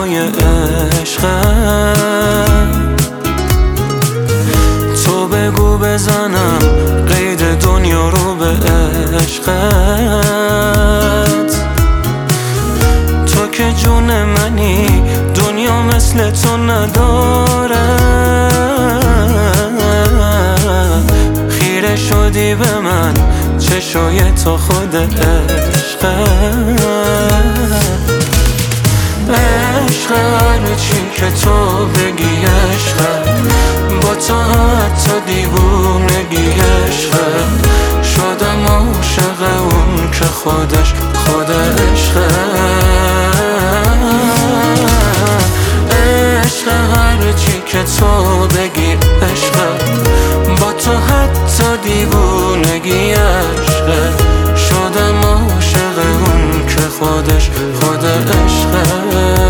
هوای عشقه. تو بگو بزنم قید دنیا رو به عشقت. تو که جون منی دنیا مثل تو نداره. خیره شدی به من چشای تو خود عشقه. عشق هرچی که تو بگی عشقه. با تو حتی دیوونگی عشقه. شدم عاشق اون که خودش خود عشقه. عشق هرچی که تو بگی عشقه. با تو حتی دیوونگی عشقه. شدم عاشق اون که خودش خود عشقه.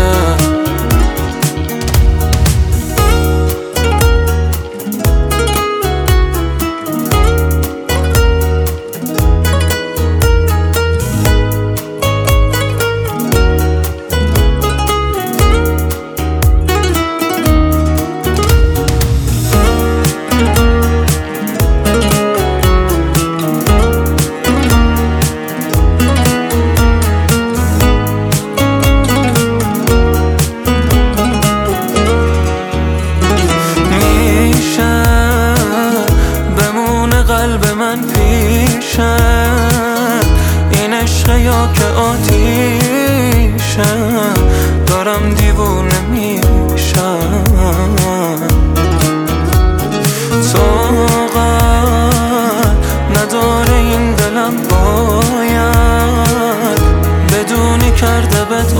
قلب من پیشه این عشق یا که آتیشه. دارم دیوونه میشم. طاقت نداره این دلم. بدونی کرده بهت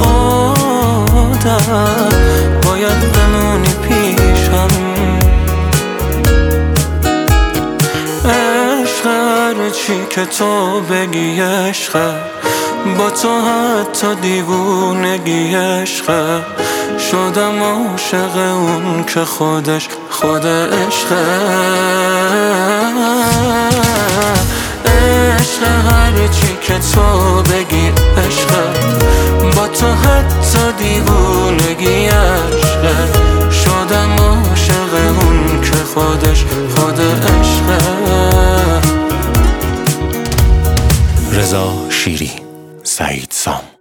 عادت. باید بمونی پیشم. هرچی که تو بگی عشقه. با تو حتی دیوونگی عشقه. شدم عاشق اون که خودش خود عشقه. عشق هرچی که تو بگی عشقه. با تو حتی دیوونگی عشقه. شدم عاشق اون که خودش خود عشقه. رضا شیری، سعید سام.